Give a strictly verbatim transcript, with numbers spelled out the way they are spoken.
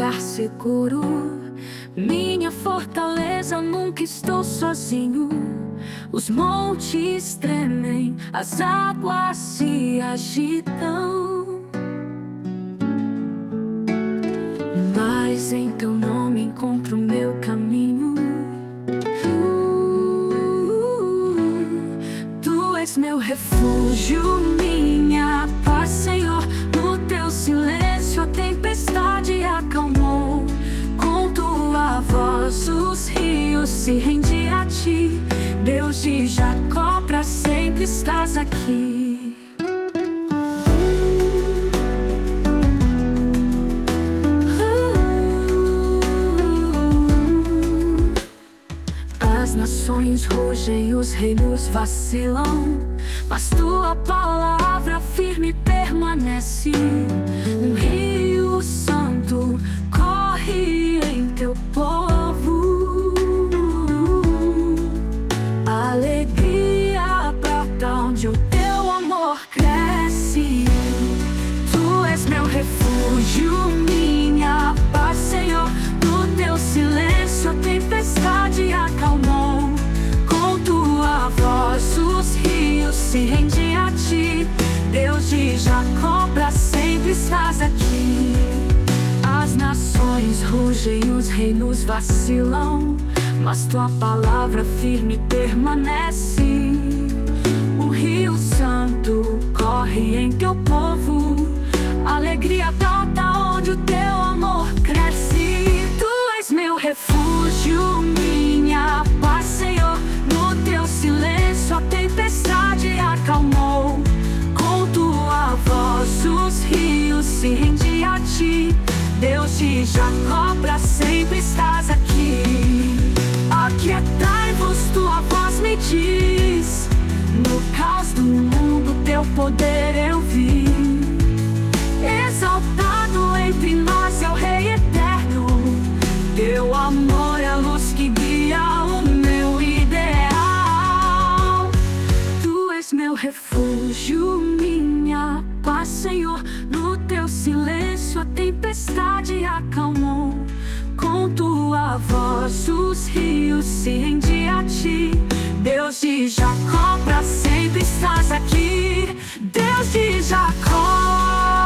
lugar seguro, minha fortaleza, nunca estou sozinho. Os montes tremem, as águas se agitam, mas em teu nome encontro meu caminho. Uh, tu és meu refúgio, minha paz, Senhor. No teu silêncio a tempestade acalmou. Com tua voz os rios se rendem a ti. Deus de Jacó, pra sempre estás aqui. As nações rugem, os reinos vacilam, mas tua palavra firme permanece. Um rio santo corre em teu povo, alegria brota onde o teu amor cresce. Tu és meu refúgio, minha paz, Senhor. No teu silêncio a tempestade acalmou. Com tua voz os rios se rendem a ti. Deus de Jacó, pra sempre estás aqui. As nações rugem, os reinos vacilam, mas tua palavra firme permanece. O rio santo corre em teu povo, alegria brota onde o teu amor cresce. Tu és meu refúgio, minha paz, Senhor. No teu silêncio a tempestade acalmou. Com tua voz os rios se rendem a ti. Deus de Jacó, pra sempre estás aqui. Aquietai-vos, tua voz me diz. No caos do mundo teu poder eu vi. Exaltado entre nós é o Rei eterno. Teu amor é a luz que guia o meu ideal. Tu és meu refúgio, minha paz, Senhor. No teu silêncio a tempestade acalmou. Com tua voz os rios se rendem a ti. Deus de Jacó, pra sempre estás aqui. Deus de Jacó.